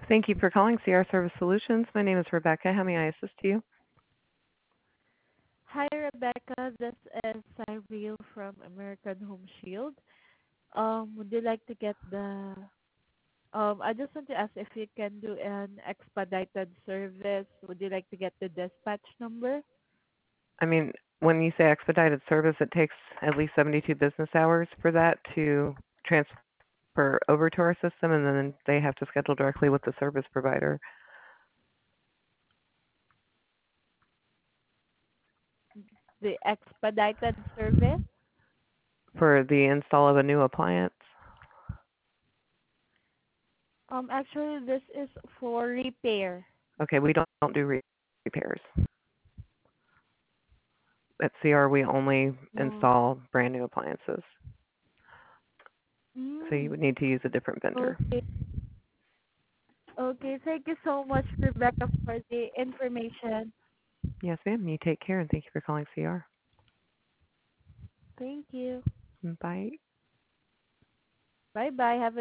Thank you for calling CR Service Solutions. My name is Rebecca. How may I assist you? Hi, Rebecca. This is Cyril from American Home Shield. Would you like to get I just want to ask if you can do an expedited service. Would you like to get the dispatch number? I mean, when you say expedited service, it takes at least 72 business hours for that to transfer over to our system, and then they have to schedule directly with the service provider The expedited service? for the install of a new appliance. Actually, this is for repair. Okay, we don't do repairs. At CR, we only Oh, install brand new appliances. So you mm, would need to use a different vendor. okay. Okay, thank you so much, Rebecca, for the information. Yes, ma'am. You take care, and thank you for calling CR. Thank you. Bye. Bye-bye. Have a